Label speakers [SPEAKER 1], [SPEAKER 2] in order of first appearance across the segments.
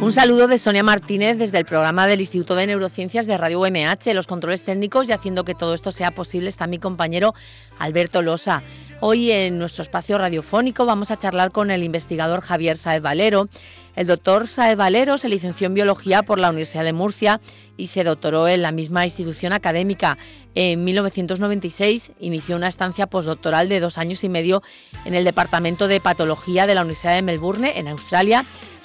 [SPEAKER 1] Un saludo de Sonia Martínez desde el programa del Instituto de Neurociencias de Radio UMH. Los controles técnicos y haciendo que todo esto sea posible está mi compañero Alberto Losa. Hoy en nuestro espacio radiofónico vamos a charlar con el investigador Javier Sáez Valero. El doctor Sáez Valero se licenció en Biología por la Universidad de Murcia y se doctoró en la misma institución académica. En 1996 inició una estancia postdoctoral de 2 años y medio en el Departamento de Patología de la Universidad de Melbourne, en Australia,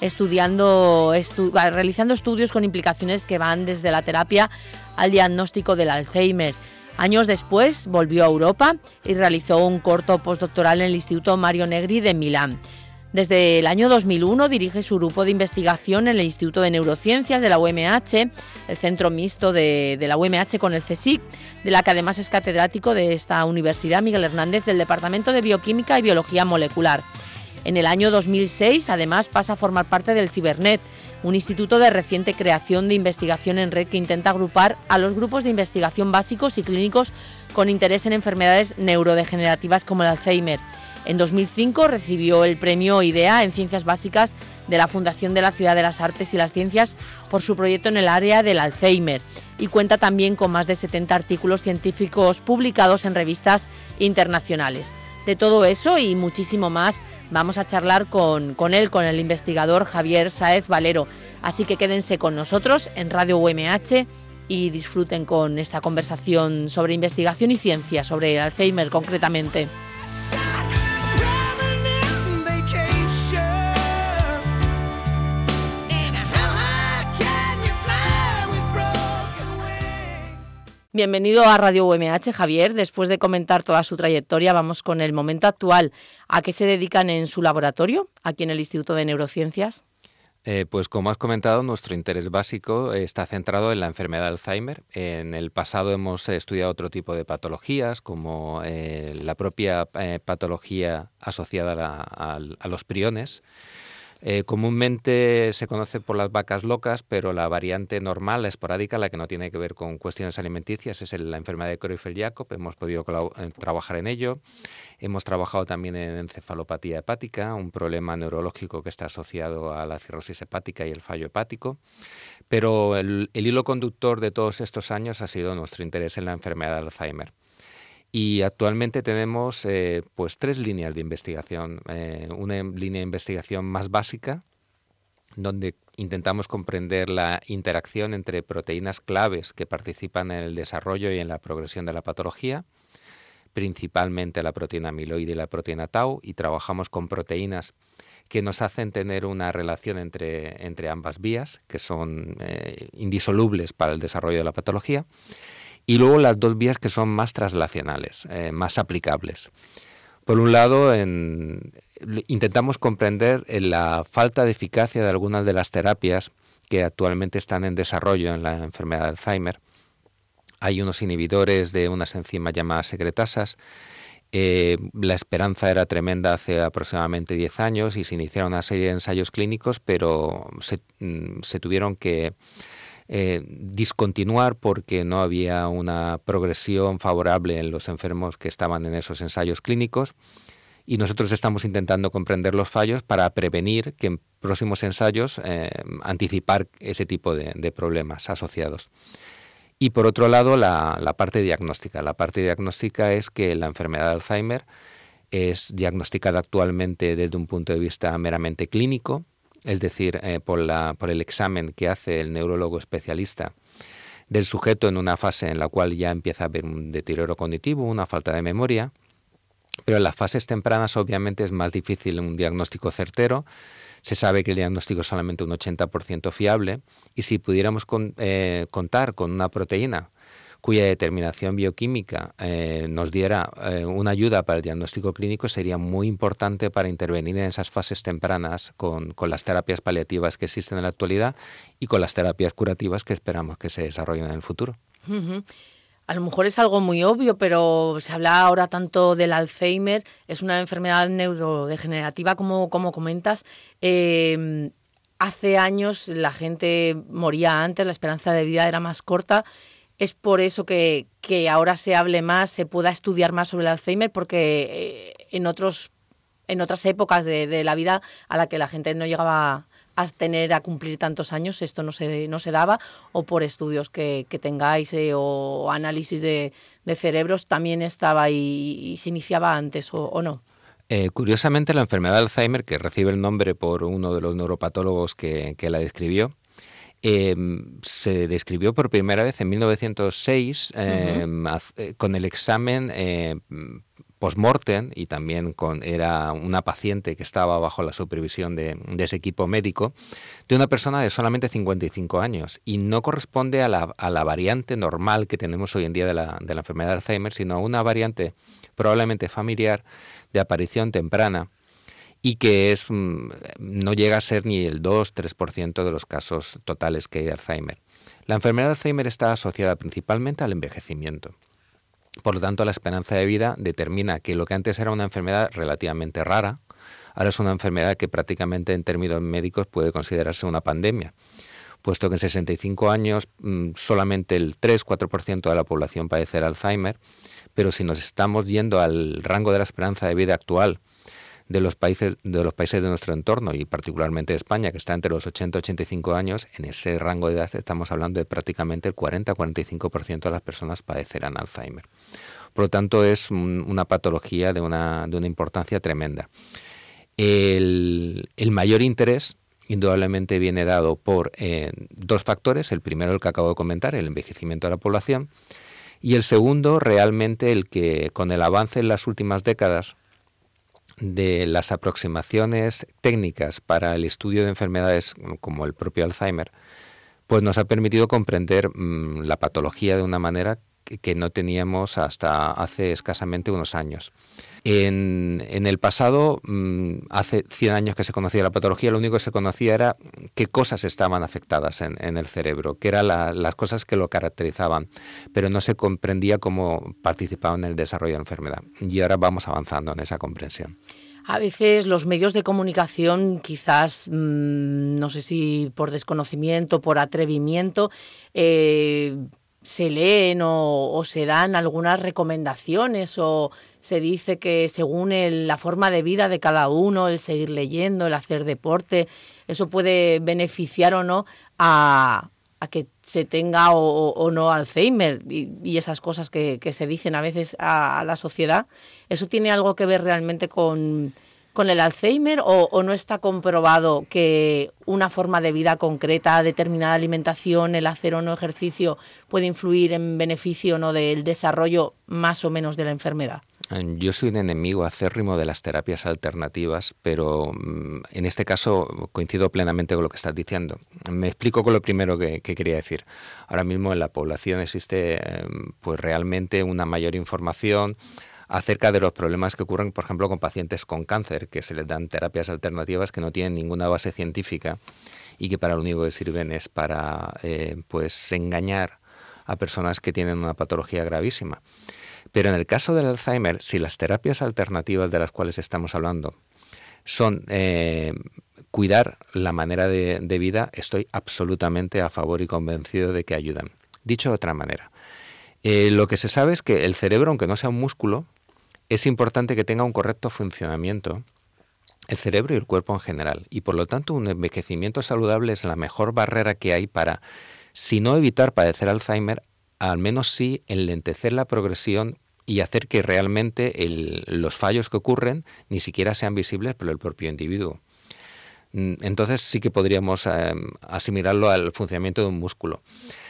[SPEAKER 1] realizando estudios con implicaciones que van desde la terapia al diagnóstico del Alzheimer. Años después volvió a Europa y realizó un corto postdoctoral en el Instituto Mario Negri de Milán. Desde el año 2001 dirige su grupo de investigación en el Instituto de Neurociencias de la UMH, el centro mixto de la UMH con el CSIC, de la que además es catedrático de esta universidad, Miguel Hernández, del Departamento de Bioquímica y Biología Molecular. En el año 2006, además, pasa a formar parte del CIBERNET, un instituto de reciente creación de investigación en red que intenta agrupar a los grupos de investigación básicos y clínicos con interés en enfermedades neurodegenerativas como el Alzheimer. En 2005 recibió el premio IDEA en Ciencias Básicas de la Fundación de la Ciudad de las Artes y las Ciencias por su proyecto en el área del Alzheimer y cuenta también con más de 70 artículos científicos publicados en revistas internacionales. De todo eso y muchísimo más vamos a charlar con el investigador Javier Sáez Valero. Así que quédense con nosotros en Radio UMH y disfruten con esta conversación sobre investigación y ciencia, sobre Alzheimer concretamente. Bienvenido a Radio UMH, Javier. Después de comentar toda su trayectoria, vamos con el momento actual. ¿A qué se dedican en su laboratorio, aquí en el Instituto de Neurociencias?
[SPEAKER 2] Pues como has comentado, nuestro interés básico está centrado en la enfermedad de Alzheimer. En el pasado hemos estudiado otro tipo de patologías, como la propia patología asociada a los priones. Comúnmente se conoce por las vacas locas, pero la variante normal, la esporádica, la que no tiene que ver con cuestiones alimenticias, es la enfermedad de Creutzfeldt-Jakob. Hemos podido trabajar en ello. Hemos trabajado también en encefalopatía hepática, un problema neurológico que está asociado a la cirrosis hepática y el fallo hepático. Pero el hilo conductor de todos estos años ha sido nuestro interés en la enfermedad de Alzheimer. Y actualmente tenemos pues 3 líneas de investigación. Una línea de investigación más básica, donde intentamos comprender la interacción entre proteínas claves que participan en el desarrollo y en la progresión de la patología, principalmente la proteína amiloide y la proteína tau, y trabajamos con proteínas que nos hacen tener una relación entre ambas vías, que son indisolubles para el desarrollo de la patología. Y luego las 2 vías que son más translacionales, más aplicables. Por un lado, intentamos comprender la falta de eficacia de algunas de las terapias que actualmente están en desarrollo en la enfermedad de Alzheimer. Hay unos inhibidores de unas enzimas llamadas secretasas. La esperanza era tremenda hace aproximadamente 10 años y se iniciaron una serie de ensayos clínicos, pero se tuvieron que discontinuar porque no había una progresión favorable en los enfermos que estaban en esos ensayos clínicos, y nosotros estamos intentando comprender los fallos para prevenir que en próximos ensayos anticipar ese tipo de problemas asociados. Y por otro lado, la parte diagnóstica. La parte diagnóstica es que la enfermedad de Alzheimer es diagnosticada actualmente desde un punto de vista meramente clínico, es decir, por el examen que hace el neurólogo especialista del sujeto en una fase en la cual ya empieza a haber un deterioro cognitivo, una falta de memoria, pero en las fases tempranas obviamente es más difícil un diagnóstico certero. Se sabe que el diagnóstico es solamente un 80% fiable, y si pudiéramos contar con una proteína cuya determinación bioquímica nos diera una ayuda para el diagnóstico clínico, sería muy importante para intervenir en esas fases tempranas con las terapias paliativas que existen en la actualidad y con las terapias curativas que esperamos que se desarrollen en el futuro.
[SPEAKER 1] Uh-huh. A lo mejor es algo muy obvio, pero se habla ahora tanto del Alzheimer, es una enfermedad neurodegenerativa, como comentas. Hace años la gente moría antes, la esperanza de vida era más corta. Es por eso que ahora se hable más, se pueda estudiar más sobre el Alzheimer, porque en otras épocas de la vida a la que la gente no llegaba a cumplir tantos años, esto no se daba, o por estudios que tengáis o análisis de cerebros también estaba y se iniciaba antes o no.
[SPEAKER 2] Curiosamente, la enfermedad de Alzheimer, que recibe el nombre por uno de los neuropatólogos que la describió, se describió por primera vez en 1906 con el examen post-mortem, y también era una paciente que estaba bajo la supervisión de ese equipo médico, de una persona de solamente 55 años, y no corresponde a la variante normal que tenemos hoy en día de la enfermedad de Alzheimer, sino a una variante probablemente familiar de aparición temprana, y que no llega a ser ni el 2-3% de los casos totales que hay de Alzheimer. La enfermedad de Alzheimer está asociada principalmente al envejecimiento. Por lo tanto, la esperanza de vida determina que lo que antes era una enfermedad relativamente rara, ahora es una enfermedad que prácticamente en términos médicos puede considerarse una pandemia, puesto que en 65 años solamente el 3-4% de la población padecerá Alzheimer, pero si nos estamos yendo al rango de la esperanza de vida actual de los países de nuestro entorno, y particularmente de España, que está entre los 80 y 85 años, en ese rango de edad estamos hablando de prácticamente el 40-45% de las personas padecerán Alzheimer. Por lo tanto, es una patología de una importancia tremenda. El mayor interés indudablemente viene dado por dos factores. El primero, el que acabo de comentar, el envejecimiento de la población, y el segundo, realmente el que con el avance en las últimas décadas de las aproximaciones técnicas para el estudio de enfermedades como el propio Alzheimer, pues nos ha permitido comprender la patología de una manera que no teníamos hasta hace escasamente unos años. En el pasado, hace 100 años que se conocía la patología, lo único que se conocía era qué cosas estaban afectadas en el cerebro, qué eran las cosas que lo caracterizaban, pero no se comprendía cómo participaban en el desarrollo de la enfermedad. Y ahora vamos avanzando en esa comprensión.
[SPEAKER 1] A veces los medios de comunicación, quizás, no sé si por desconocimiento, por atrevimiento, se leen o se dan algunas recomendaciones, o se dice que según la forma de vida de cada uno, el seguir leyendo, el hacer deporte, eso puede beneficiar o no a que se tenga o no Alzheimer y esas cosas que se dicen a veces a la sociedad. ¿Eso tiene algo que ver realmente con el Alzheimer o no está comprobado que una forma de vida concreta, determinada alimentación, el hacer o no ejercicio puede influir en beneficio o no del desarrollo más o menos de la enfermedad?
[SPEAKER 2] Yo soy un enemigo acérrimo de las terapias alternativas, pero en este caso coincido plenamente con lo que estás diciendo. Me explico con lo primero que quería decir. Ahora mismo en la población existe pues realmente una mayor información acerca de los problemas que ocurren, por ejemplo, con pacientes con cáncer, que se les dan terapias alternativas que no tienen ninguna base científica y que para lo único que sirven es para pues engañar a personas que tienen una patología gravísima. Pero en el caso del Alzheimer, si las terapias alternativas de las cuales estamos hablando son cuidar la manera de vida, estoy absolutamente a favor y convencido de que ayudan. Dicho de otra manera, lo que se sabe es que el cerebro, aunque no sea un músculo, es importante que tenga un correcto funcionamiento, el cerebro y el cuerpo en general. Y por lo tanto, un envejecimiento saludable es la mejor barrera que hay para, si no evitar padecer Alzheimer, al menos sí enlentecer la progresión y hacer que realmente los fallos que ocurren ni siquiera sean visibles por el propio individuo. Entonces sí que podríamos asimilarlo al funcionamiento de un músculo.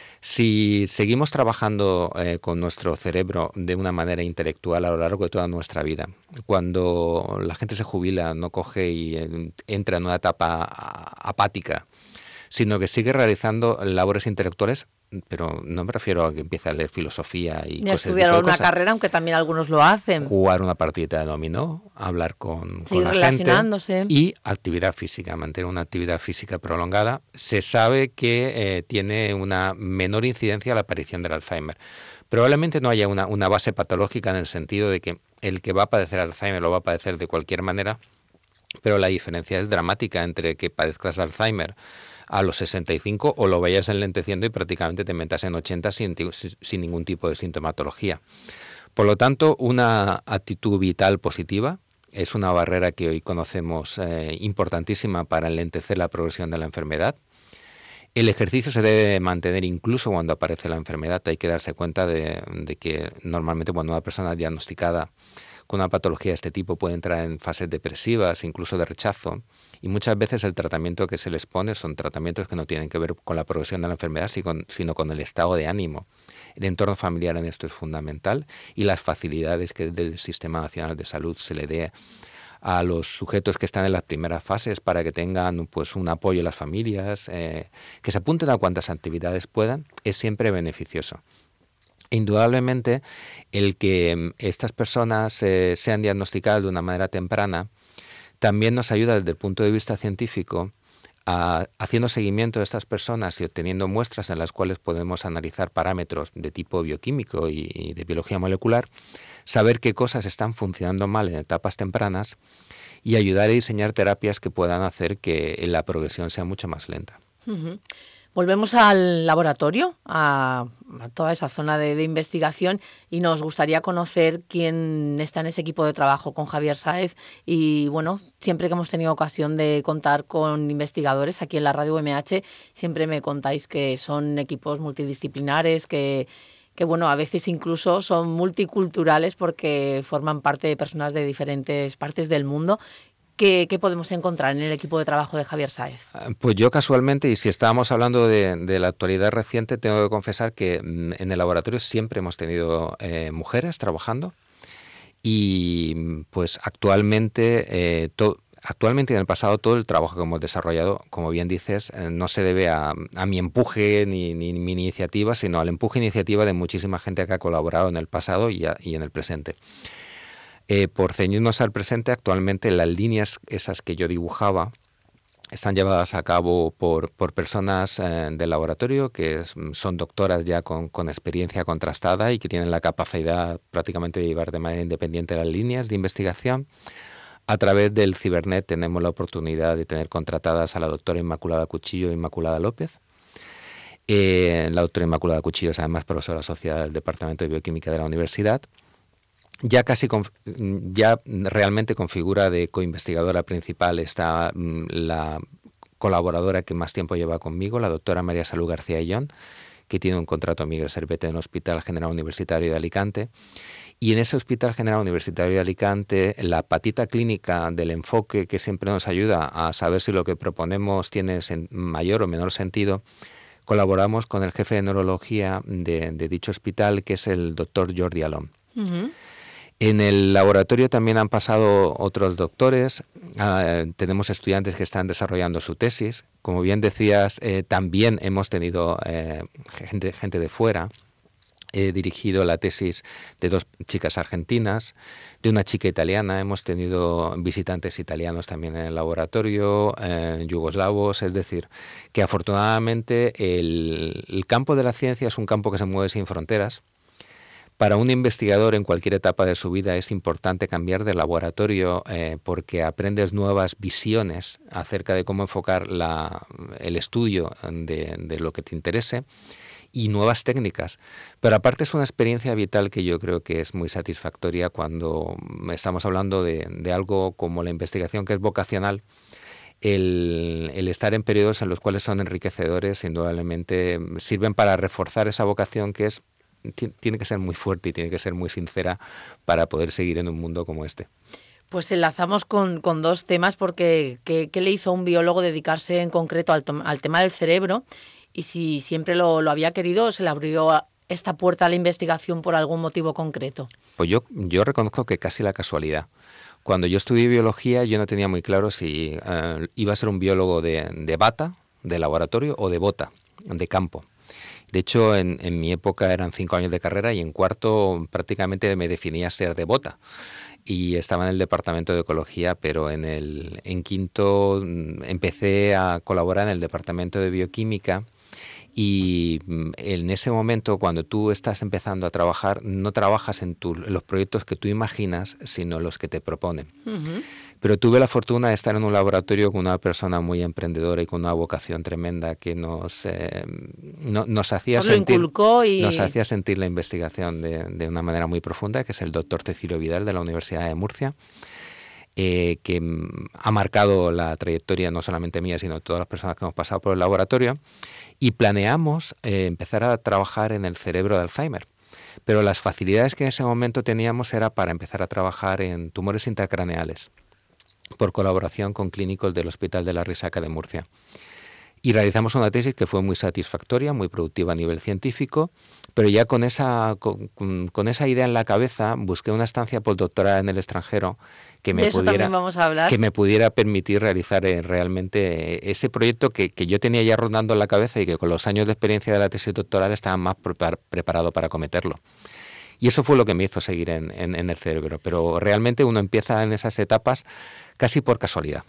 [SPEAKER 2] Si seguimos trabajando con nuestro cerebro de una manera intelectual a lo largo de toda nuestra vida, cuando la gente se jubila, no coge y entra en una etapa apática, sino que sigue realizando labores intelectuales, pero no me refiero a que empiece a leer filosofía y cosas.
[SPEAKER 1] Estudiar una carrera, aunque también algunos lo hacen.
[SPEAKER 2] Jugar una partida de dominó, hablar con la
[SPEAKER 1] relacionándose.
[SPEAKER 2] Gente y actividad física, mantener una actividad física prolongada. Se sabe que tiene una menor incidencia a la aparición del Alzheimer. Probablemente no haya una base patológica en el sentido de que el que va a padecer Alzheimer lo va a padecer de cualquier manera, pero la diferencia es dramática entre que padezcas Alzheimer a los 65 o lo vayas enlenteciendo y prácticamente te metas en 80 sin ningún tipo de sintomatología. Por lo tanto, una actitud vital positiva es una barrera que hoy conocemos importantísima para enlentecer la progresión de la enfermedad. El ejercicio se debe mantener incluso cuando aparece la enfermedad. Hay que darse cuenta de que normalmente cuando una persona diagnosticada con una patología de este tipo puede entrar en fases depresivas, incluso de rechazo, y muchas veces el tratamiento que se les pone son tratamientos que no tienen que ver con la progresión de la enfermedad, sino con el estado de ánimo. El entorno familiar en esto es fundamental y las facilidades que del Sistema Nacional de Salud se le dé a los sujetos que están en las primeras fases para que tengan pues un apoyo en las familias, que se apunten a cuantas actividades puedan, es siempre beneficioso. Indudablemente, el que estas personas sean diagnosticadas de una manera temprana también nos ayuda desde el punto de vista científico haciendo seguimiento de estas personas y obteniendo muestras en las cuales podemos analizar parámetros de tipo bioquímico y de biología molecular, saber qué cosas están funcionando mal en etapas tempranas y ayudar a diseñar terapias que puedan hacer que la progresión sea mucho más lenta.
[SPEAKER 1] Uh-huh. Volvemos al laboratorio, a toda esa zona de investigación, y nos gustaría conocer quién está en ese equipo de trabajo con Javier Sáez. Y bueno, siempre que hemos tenido ocasión de contar con investigadores aquí en la Radio UMH, siempre me contáis que son equipos multidisciplinares, que bueno, a veces incluso son multiculturales porque forman parte de personas de diferentes partes del mundo. ¿Qué podemos encontrar en el equipo de trabajo de Javier Sáez?
[SPEAKER 2] Pues yo casualmente, y si estábamos hablando de la actualidad reciente, tengo que confesar que en el laboratorio siempre hemos tenido mujeres trabajando y pues actualmente y en el pasado todo el trabajo que hemos desarrollado, como bien dices, no se debe a mi empuje ni mi iniciativa, sino al empuje e iniciativa de muchísima gente que ha colaborado en el pasado y en el presente. Por ceñirnos al presente, actualmente las líneas esas que yo dibujaba están llevadas a cabo por personas del laboratorio que son doctoras ya con experiencia contrastada y que tienen la capacidad prácticamente de llevar de manera independiente las líneas de investigación. A través del Cibernet tenemos la oportunidad de tener contratadas a la doctora Inmaculada Cuchillo e Inmaculada López. La doctora Inmaculada Cuchillo es además profesora asociada del Departamento de Bioquímica de la Universidad. Ya realmente con figura de coinvestigadora principal está la colaboradora que más tiempo lleva conmigo, la doctora María Salud García Illón, que tiene un contrato Migre Servete en el Hospital General Universitario de Alicante. Y en ese Hospital General Universitario de Alicante, la patita clínica del enfoque que siempre nos ayuda a saber si lo que proponemos tiene mayor o menor sentido, colaboramos con el jefe de neurología de dicho hospital, que es el doctor Jordi Alom. Uh-huh. En el laboratorio también han pasado otros doctores, tenemos estudiantes que están desarrollando su tesis. Como bien decías, también hemos tenido gente de fuera. He dirigido la tesis de 2 chicas argentinas, de una chica italiana. Hemos tenido visitantes italianos también en el laboratorio, yugoslavos. Es decir, que afortunadamente el campo de la ciencia es un campo que se mueve sin fronteras. Para un investigador en cualquier etapa de su vida es importante cambiar de laboratorio porque aprendes nuevas visiones acerca de cómo enfocar el estudio de lo que te interese y nuevas técnicas. Pero aparte es una experiencia vital que yo creo que es muy satisfactoria cuando estamos hablando de algo como la investigación que es vocacional. El estar en periodos en los cuales son enriquecedores indudablemente sirven para reforzar esa vocación que tiene que ser muy fuerte y tiene que ser muy sincera para poder seguir en un mundo como este.
[SPEAKER 1] Pues enlazamos con 2 temas porque ¿qué le hizo a un biólogo dedicarse en concreto al tema del cerebro? Y si siempre lo había querido, ¿se le abrió esta puerta a la investigación por algún motivo concreto?
[SPEAKER 2] Pues yo reconozco que casi la casualidad. Cuando yo estudié biología yo no tenía muy claro si iba a ser un biólogo de bata, de laboratorio, o de bota, de campo. De hecho, en mi época eran 5 años de carrera y en cuarto prácticamente me definía ser de bota. Y estaba en el departamento de ecología, pero en quinto empecé a colaborar en el departamento de bioquímica. Y en ese momento, cuando tú estás empezando a trabajar, no trabajas en los proyectos que tú imaginas, sino los que te proponen. Uh-huh. Pero tuve la fortuna de estar en un laboratorio con una persona muy emprendedora y con una vocación tremenda que nos hacía sentir la investigación de una manera muy profunda, que es el doctor Cecilio Vidal de la Universidad de Murcia. que ha marcado la trayectoria no solamente mía, sino de todas las personas que hemos pasado por el laboratorio, y planeamos empezar a trabajar en el cerebro de Alzheimer. Pero las facilidades que en ese momento teníamos era para empezar a trabajar en tumores intracraneales, por colaboración con clínicos del Hospital de la Risaca de Murcia. Y realizamos una tesis que fue muy satisfactoria, muy productiva a nivel científico, pero ya con esa idea en la cabeza busqué una estancia postdoctoral en el extranjero que me pudiera permitir realizar realmente ese proyecto que yo tenía ya rondando en la cabeza y que con los años de experiencia de la tesis doctoral estaba más preparado para acometerlo. Y eso fue lo que me hizo seguir en el cerebro, pero realmente uno empieza en esas etapas casi por casualidad.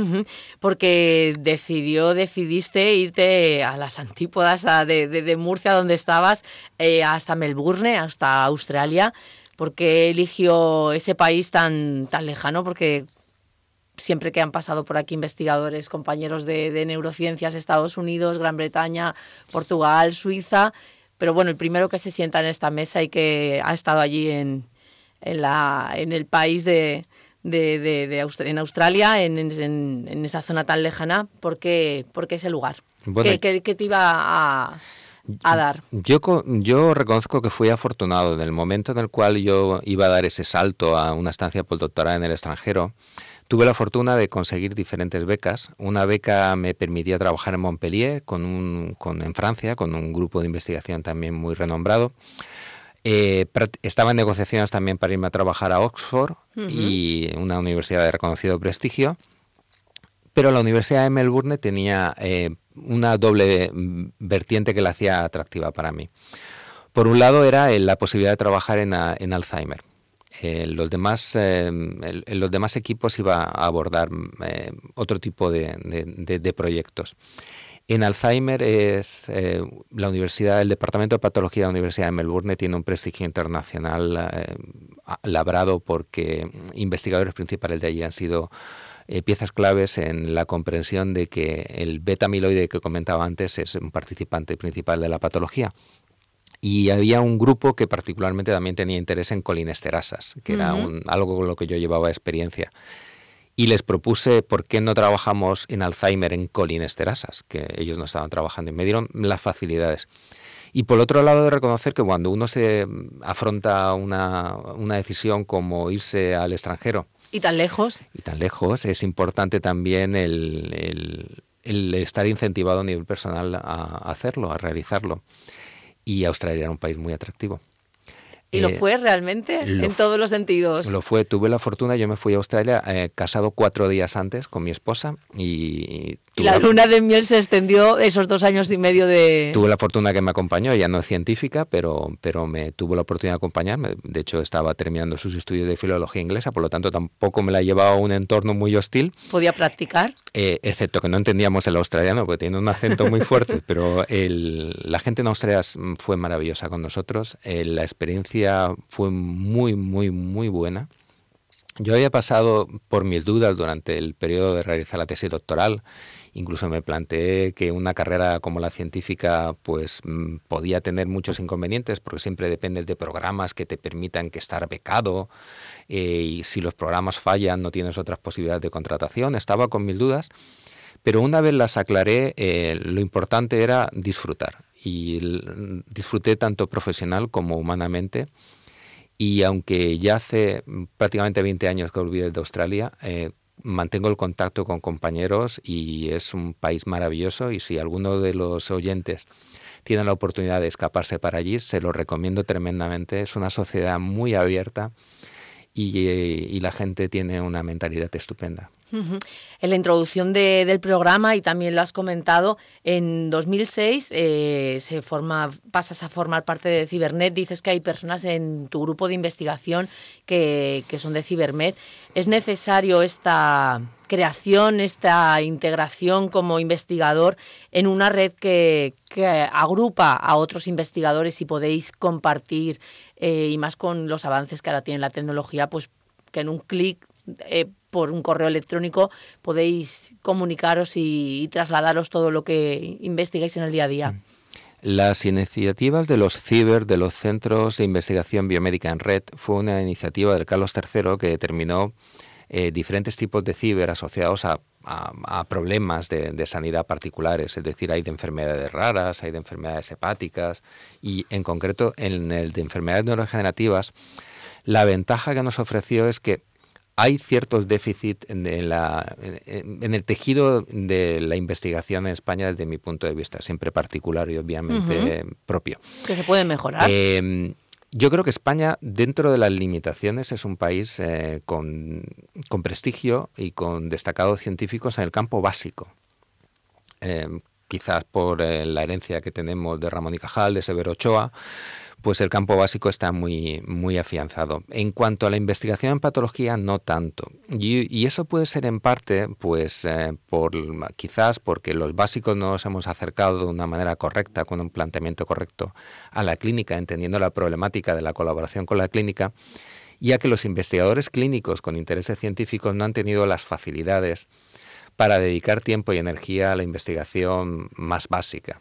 [SPEAKER 1] Porque decidiste irte a las antípodas de Murcia, donde estabas, hasta Melbourne, hasta Australia. ¿Por qué eligió ese país tan lejano? Porque siempre que han pasado por aquí investigadores, compañeros de neurociencias, Estados Unidos, Gran Bretaña, Portugal, Suiza, pero bueno, el primero que se sienta en esta mesa y que ha estado allí en el país en Australia, en esa zona tan lejana, ¿por qué ese lugar? Bueno, ¿Qué te iba a dar?
[SPEAKER 2] Yo reconozco que fui afortunado. En el momento en el cual yo iba a dar ese salto a una estancia postdoctoral en el extranjero, tuve la fortuna de conseguir diferentes becas. Una beca me permitía trabajar en Montpellier, en Francia, con un grupo de investigación también muy renombrado. Estaba en negociaciones también para irme a trabajar a Oxford, y una universidad de reconocido prestigio, pero la Universidad de Melbourne tenía una doble vertiente que la hacía atractiva para mí. Por un lado era la posibilidad de trabajar en Alzheimer. Los demás equipos iba a abordar otro tipo de proyectos. En Alzheimer el Departamento de Patología de la Universidad de Melbourne tiene un prestigio internacional labrado porque investigadores principales de allí han sido piezas claves en la comprensión de que el beta-amiloide que comentaba antes es un participante principal de la patología. Y había un grupo que particularmente también tenía interés en colinesterasas, que era algo con lo que yo llevaba experiencia. Y les propuse por qué no trabajamos en Alzheimer en colinesterasas, que ellos no estaban trabajando, y me dieron las facilidades. Y por otro lado, de reconocer que cuando uno se afronta una decisión como irse al extranjero,
[SPEAKER 1] ¿Y tan lejos,
[SPEAKER 2] es importante también el estar incentivado a nivel personal a hacerlo, a realizarlo. Y Australia era un país muy atractivo.
[SPEAKER 1] ¿Y lo fue realmente? En todos los sentidos.
[SPEAKER 2] Lo fue. Tuve la fortuna, yo me fui a Australia casado 4 días antes con mi esposa. Y
[SPEAKER 1] la luna de miel se extendió esos 2 años y medio de...
[SPEAKER 2] Tuve la fortuna que me acompañó, ella no es científica, pero me tuvo la oportunidad de acompañarme. De hecho, estaba terminando sus estudios de filología inglesa, por lo tanto tampoco me la llevaba a un entorno muy hostil.
[SPEAKER 1] ¿Podía practicar?
[SPEAKER 2] Excepto que no entendíamos el australiano, porque tiene un acento muy fuerte, pero la gente en Australia fue maravillosa con nosotros. La experiencia fue muy, muy, muy buena. Yo había pasado por mis dudas durante el periodo de realizar la tesis doctoral. Incluso me planteé que una carrera como la científica pues podía tener muchos inconvenientes, porque siempre dependes de programas que te permitan que estar becado, y si los programas fallan no tienes otras posibilidades de contratación. Estaba con mil dudas, pero una vez las aclaré, lo importante era disfrutar. Y disfruté tanto profesional como humanamente. Y aunque ya hace prácticamente 20 años que volví de Australia, mantengo el contacto con compañeros y es un país maravilloso. Y si alguno de los oyentes tiene la oportunidad de escaparse para allí, se lo recomiendo tremendamente. Es una sociedad muy abierta y la gente tiene una mentalidad estupenda.
[SPEAKER 1] En la introducción del programa, y también lo has comentado, en 2006 pasas a formar parte de Cibernet. Dices que hay personas en tu grupo de investigación que son de Cibernet. ¿Es necesario esta creación, esta integración como investigador en una red que agrupa a otros investigadores y podéis compartir, y más con los avances que ahora tiene la tecnología, pues que en un clic, por un correo electrónico, podéis comunicaros y trasladaros todo lo que investigáis en el día a día?
[SPEAKER 2] Las iniciativas de los CIBER, de los Centros de Investigación Biomédica en Red, fue una iniciativa del Carlos III que determinó diferentes tipos de ciber asociados a problemas de sanidad particulares, es decir, hay de enfermedades raras, hay de enfermedades hepáticas y en concreto en el de enfermedades neurodegenerativas, la ventaja que nos ofreció es que hay ciertos déficits en el tejido de la investigación en España desde mi punto de vista, siempre particular y obviamente propio.
[SPEAKER 1] ¿Que se puede mejorar?
[SPEAKER 2] Yo creo que España, dentro de las limitaciones, es un país con prestigio y con destacados científicos en el campo básico. Quizás por la herencia que tenemos de Ramón y Cajal, de Severo Ochoa, pues el campo básico está muy, muy afianzado. En cuanto a la investigación en patología, no tanto. Y eso puede ser en parte, pues, quizás porque los básicos no nos hemos acercado de una manera correcta, con un planteamiento correcto a la clínica, entendiendo la problemática de la colaboración con la clínica, ya que los investigadores clínicos con intereses científicos no han tenido las facilidades para dedicar tiempo y energía a la investigación más básica.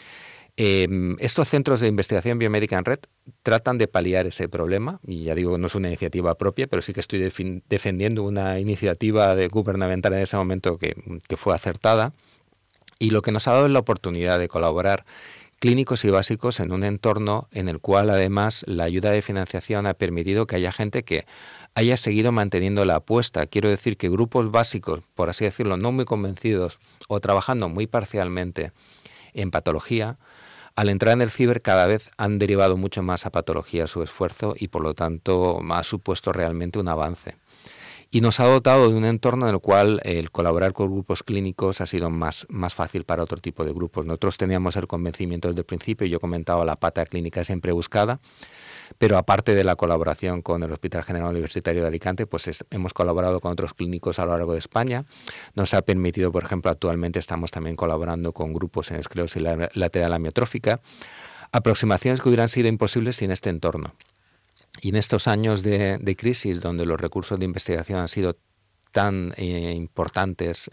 [SPEAKER 2] Estos centros de investigación biomédica en red tratan de paliar ese problema, y ya digo, no es una iniciativa propia, pero sí que estoy defendiendo una iniciativa gubernamental en ese momento que fue acertada, y lo que nos ha dado es la oportunidad de colaborar clínicos y básicos en un entorno en el cual además la ayuda de financiación ha permitido que haya gente que haya seguido manteniendo la apuesta. Quiero decir que grupos básicos, por así decirlo, no muy convencidos o trabajando muy parcialmente en patología, al entrar en el ciber cada vez han derivado mucho más a patología su esfuerzo y por lo tanto ha supuesto realmente un avance. Y nos ha dotado de un entorno en el cual el colaborar con grupos clínicos ha sido más fácil para otro tipo de grupos. Nosotros teníamos el convencimiento desde el principio, yo comentaba la pata clínica siempre buscada, pero aparte de la colaboración con el Hospital General Universitario de Alicante, pues hemos colaborado con otros clínicos a lo largo de España. Nos ha permitido, por ejemplo, actualmente estamos también colaborando con grupos en esclerosis lateral amiotrófica, aproximaciones que hubieran sido imposibles sin este entorno. Y en estos años de crisis, donde los recursos de investigación han sido tan importantes,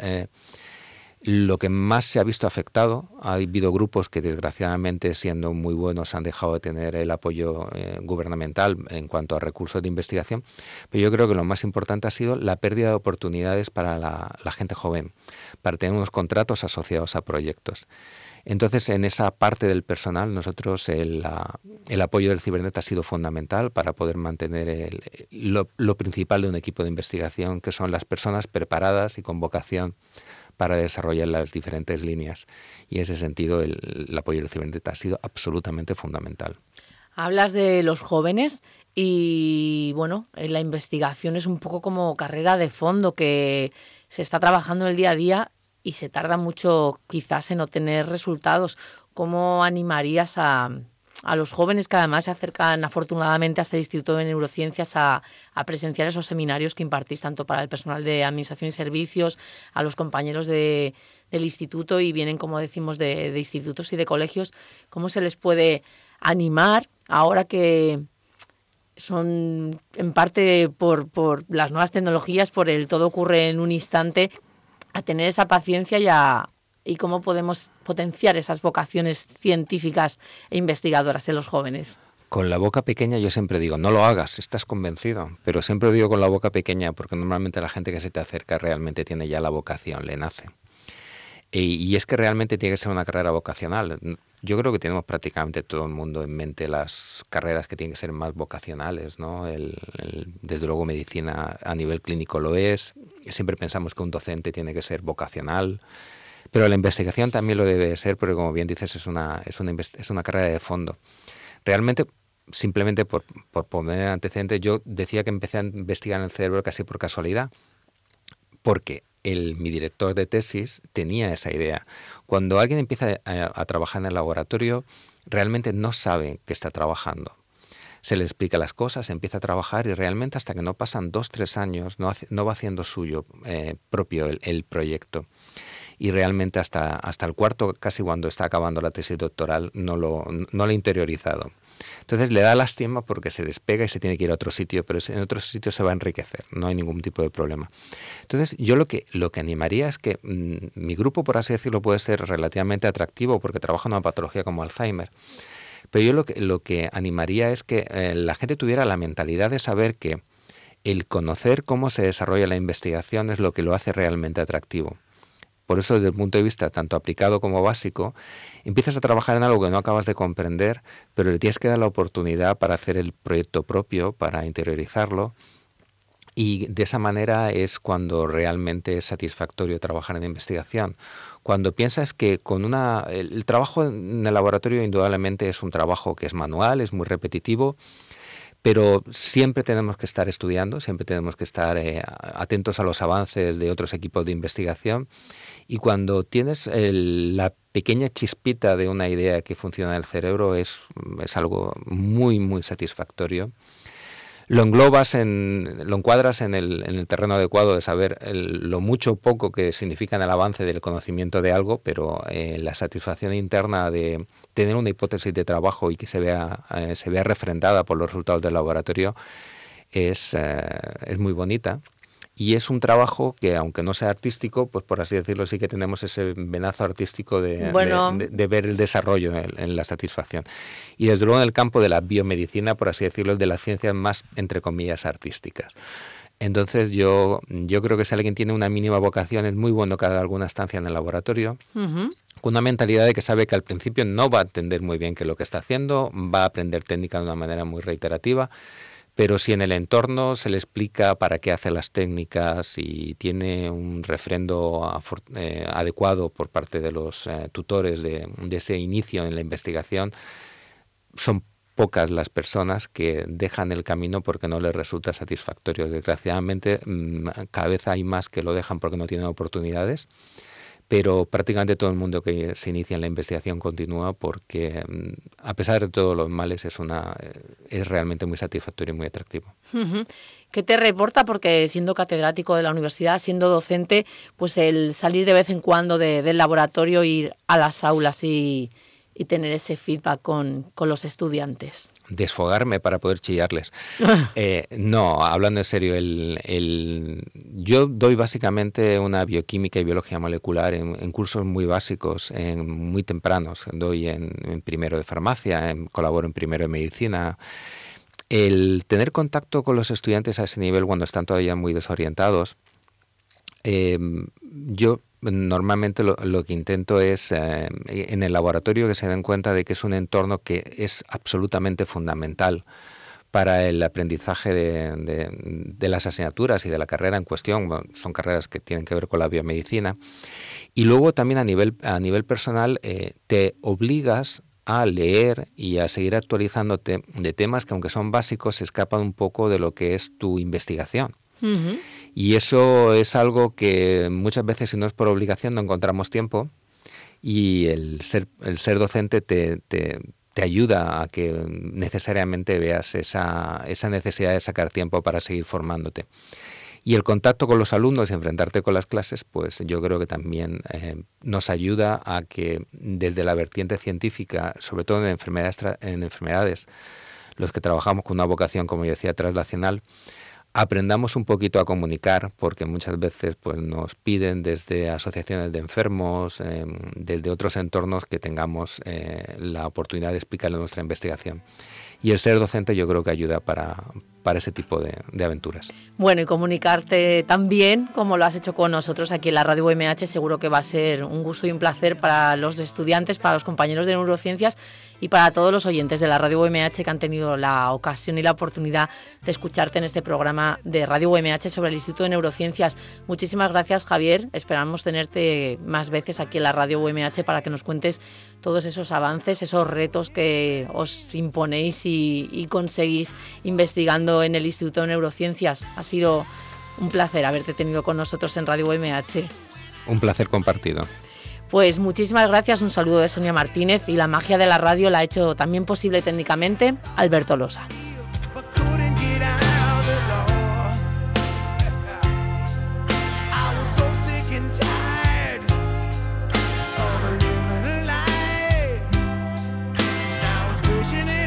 [SPEAKER 2] lo que más se ha visto afectado, ha habido grupos que desgraciadamente, siendo muy buenos, han dejado de tener el apoyo gubernamental en cuanto a recursos de investigación, pero yo creo que lo más importante ha sido la pérdida de oportunidades para la gente joven, para tener unos contratos asociados a proyectos. Entonces, en esa parte del personal, nosotros el apoyo del Cibernet ha sido fundamental para poder mantener lo principal de un equipo de investigación, que son las personas preparadas y con vocación para desarrollar las diferentes líneas. Y en ese sentido, el apoyo del Cibernet ha sido absolutamente fundamental.
[SPEAKER 1] Hablas de los jóvenes y, bueno, la investigación es un poco como carrera de fondo que se está trabajando en el día a día y se tarda mucho quizás en obtener resultados. ¿Cómo animarías a los jóvenes que además se acercan afortunadamente hasta el Instituto de Neurociencias a presenciar esos seminarios que impartís tanto para el personal de Administración y Servicios, a los compañeros del instituto y vienen, como decimos, de institutos y de colegios? ¿Cómo se les puede animar ahora que son en parte por las nuevas tecnologías, por el todo ocurre en un instante, a tener esa paciencia y cómo podemos potenciar esas vocaciones científicas e investigadoras en los jóvenes?
[SPEAKER 2] Con la boca pequeña yo siempre digo, no lo hagas, estás convencido, pero siempre lo digo con la boca pequeña porque normalmente la gente que se te acerca realmente tiene ya la vocación, le nace. Y es que realmente tiene que ser una carrera vocacional. Yo creo que tenemos prácticamente todo el mundo en mente las carreras que tienen que ser más vocacionales, ¿no? Desde luego medicina a nivel clínico lo es. Siempre pensamos que un docente tiene que ser vocacional, pero la investigación también lo debe de ser, porque como bien dices es una carrera de fondo. Realmente, simplemente por poner antecedentes, yo decía que empecé a investigar en el cerebro casi por casualidad, porque mi director de tesis tenía esa idea. Cuando alguien empieza a trabajar en el laboratorio, realmente no sabe que está trabajando. Se le explica las cosas, empieza a trabajar y realmente hasta que no pasan 2-3 años no va haciendo suyo propio el proyecto. Y realmente hasta el cuarto, casi cuando está acabando la tesis doctoral, no lo ha interiorizado. Entonces le da lástima porque se despega y se tiene que ir a otro sitio, pero en otro sitio se va a enriquecer, no hay ningún tipo de problema. Entonces yo lo que animaría es que mi grupo, por así decirlo, puede ser relativamente atractivo porque trabaja en una patología como Alzheimer, pero yo lo que animaría es que la gente tuviera la mentalidad de saber que el conocer cómo se desarrolla la investigación es lo que lo hace realmente atractivo. Por eso, desde el punto de vista tanto aplicado como básico, empiezas a trabajar en algo que no acabas de comprender, pero le tienes que dar la oportunidad para hacer el proyecto propio, para interiorizarlo, y de esa manera es cuando realmente es satisfactorio trabajar en investigación. Cuando piensas que el trabajo en el laboratorio indudablemente es un trabajo que es manual, es muy repetitivo, pero siempre tenemos que estar estudiando, siempre tenemos que estar atentos a los avances de otros equipos de investigación, y cuando tienes la pequeña chispita de una idea que funciona en el cerebro es algo muy, muy satisfactorio. Lo encuadras en el terreno adecuado de saber lo mucho o poco que significa en el avance del conocimiento de algo, pero la satisfacción interna de tener una hipótesis de trabajo y que se vea refrendada por los resultados del laboratorio es muy bonita. Y es un trabajo que, aunque no sea artístico, pues por así decirlo, sí que tenemos ese venazo artístico de ver el desarrollo en la satisfacción. Y desde luego en el campo de la biomedicina, por así decirlo, de las ciencias más, entre comillas, artísticas. Entonces yo creo que si alguien tiene una mínima vocación, es muy bueno que haga alguna estancia en el laboratorio, con una mentalidad de que sabe que al principio no va a entender muy bien qué es lo que está haciendo, va a aprender técnica de una manera muy reiterativa, pero si en el entorno se le explica para qué hace las técnicas y tiene un refrendo adecuado por parte de los tutores de ese inicio en la investigación, son pocas las personas que dejan el camino porque no les resulta satisfactorio. Desgraciadamente, cada vez hay más que lo dejan porque no tienen oportunidades, pero prácticamente todo el mundo que se inicia en la investigación continúa porque, a pesar de todos los males, es realmente muy satisfactorio y muy atractivo.
[SPEAKER 1] ¿Qué te reporta? Porque siendo catedrático de la universidad, siendo docente, pues el salir de vez en cuando del laboratorio, ir a las aulas y tener ese feedback con los estudiantes.
[SPEAKER 2] Desfogarme para poder chillarles. No, hablando en serio, yo doy básicamente una bioquímica y biología molecular en cursos muy básicos, muy tempranos. Doy en primero de farmacia, colaboro en primero de medicina. El tener contacto con los estudiantes a ese nivel cuando están todavía muy desorientados, yo normalmente lo que intento es en el laboratorio que se den cuenta de que es un entorno que es absolutamente fundamental para el aprendizaje de las asignaturas y de la carrera en cuestión. Bueno, son carreras que tienen que ver con la biomedicina. Y luego también a nivel personal te obligas a leer y a seguir actualizándote de temas que, aunque son básicos, se escapan un poco de lo que es tu investigación. Y eso es algo que muchas veces, si no es por obligación, no encontramos tiempo, y el ser docente te ayuda a que necesariamente veas esa necesidad de sacar tiempo para seguir formándote. Y el contacto con los alumnos y enfrentarte con las clases, pues yo creo que también nos ayuda a que desde la vertiente científica, sobre todo en enfermedades, los que trabajamos con una vocación, como yo decía, translacional, aprendamos un poquito a comunicar, porque muchas veces pues nos piden desde asociaciones de enfermos, desde otros entornos, que tengamos la oportunidad de explicarle nuestra investigación. Y el ser docente yo creo que ayuda para ese tipo de aventuras.
[SPEAKER 1] Bueno, y comunicarte tan bien como lo has hecho con nosotros aquí en la Radio UMH, seguro que va a ser un gusto y un placer para los estudiantes, para los compañeros de neurociencias y para todos los oyentes de la Radio UMH que han tenido la ocasión y la oportunidad de escucharte en este programa de Radio UMH sobre el Instituto de Neurociencias. Muchísimas gracias, Javier. Esperamos tenerte más veces aquí en la Radio UMH para que nos cuentes todos esos avances, esos retos que os imponéis y conseguís investigando en el Instituto de Neurociencias. Ha sido un placer haberte tenido con nosotros en Radio UMH.
[SPEAKER 2] Un placer compartido.
[SPEAKER 1] Pues muchísimas gracias, un saludo de Sonia Martínez, y la magia de la radio la ha hecho también posible técnicamente Alberto Losa.
[SPEAKER 3] Pushing it